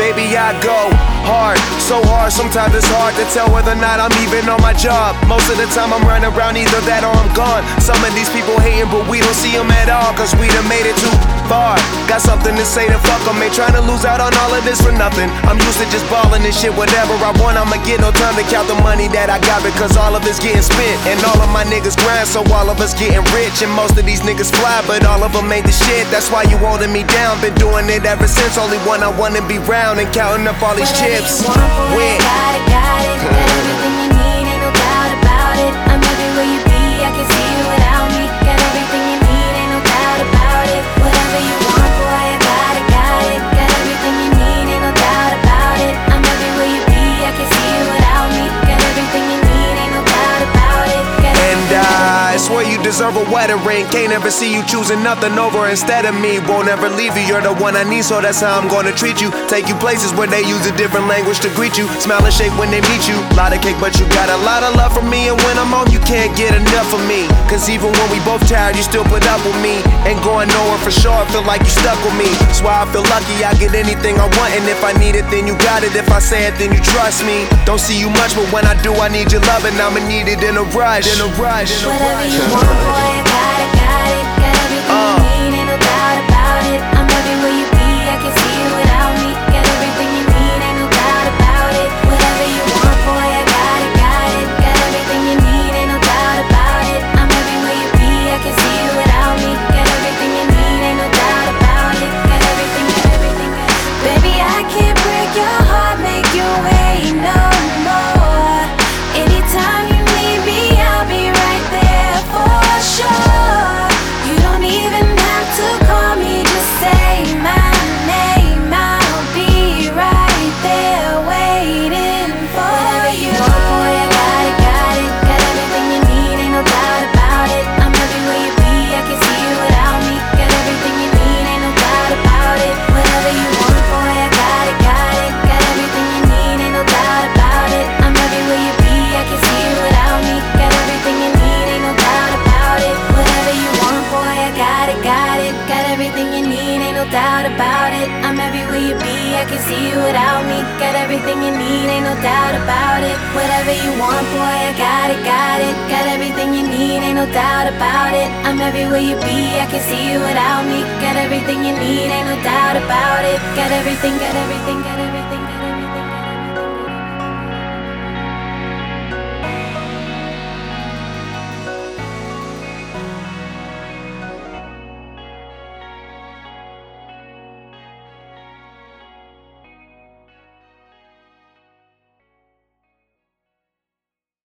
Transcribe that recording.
baby, I go hard, so hard, sometimes it's hard to tell whether or not I'm even on my job. Most of the time I'm running around, either that or I'm gone. Some of these people hating, but we don't see them at all, cause we done made it too far. Got something to say, then fuck them. Ain't trying to lose out on all of this for nothing. I'm used to just balling and shit, whatever I want, I'ma get. No time to count the money that I got, because all of it's getting spent. And all of my niggas grind, so all of us getting rich. And most of these niggas fly, but all of them ain't the shit. That's why you holding me down. Been doing it ever since. Only one I wanna be round, and counting up all these chips. Got it, got it. Got everything you need, ain't no doubt about it. I'm everywhere you be, I can see you without me. Got everything you need, ain't no doubt about it. Whatever you want, boy, I got it, got it. Got everything you need, ain't no doubt about it. I'm everywhere you be, I can see you without me. Got everything you need, ain't no doubt about it. And I swear you deserve a wedding ring. Can't ever see you choosing nothing over instead of me. Won't ever leave you, you're the one I need, so that's how I'm gonna treat you. Take you places where they use a different language to greet you. Smile and shake when they meet you. Lot of cake, but you got a lot of love for me. And when I'm home, you can't get enough of me. Cause even when we both tired, you still put up with me. Ain't going nowhere for sure, I feel like you stuck with me. That's why I feel lucky, I get anything I want. And if I need it, then you got it. If I say it, then you trust me. Don't see you much, but when I do, I need your love. And I'ma need it in a rush. Whatever you want, boy, I got it, got it. Got everything you need, ain't no doubt about it. I'm everywhere you be, I can see you without me. Got everything you need, ain't no doubt about it. Whatever you want, boy, I got it, got it. Got everything you need, ain't no doubt about it. I'm everywhere you be, I can see you without me. Got everything you need, ain't no doubt about it. Got everything. Baby, I can't break your heart, make you wait no more. Anytime you need me, I'll be right there for sure. You don't even have to call me, just say my name. I'll be right there waiting for you. Boy, I got it, got it. Got everything you need, ain't no doubt about it. I'm everywhere you be, I can see you without me. Got everything you need, ain't no doubt about it. Whatever you want, boy, I got it, got it. Got everything you need, ain't no doubt about it. I'm everywhere you be, I can see you without me. Got everything you need, ain't no doubt about it. Whatever you want, boy, I got it, got it. Got everything you need, ain't no doubt about it. I'm everywhere you be, I can see you without me. Got everything you need, ain't no doubt about it. Whatever you want, boy, I got it, got it. Got everything you need, ain't no doubt about it. I'm everywhere you be, I can see you without me. Got everything you need, ain't no doubt about it. Got everything, got everything, got everything.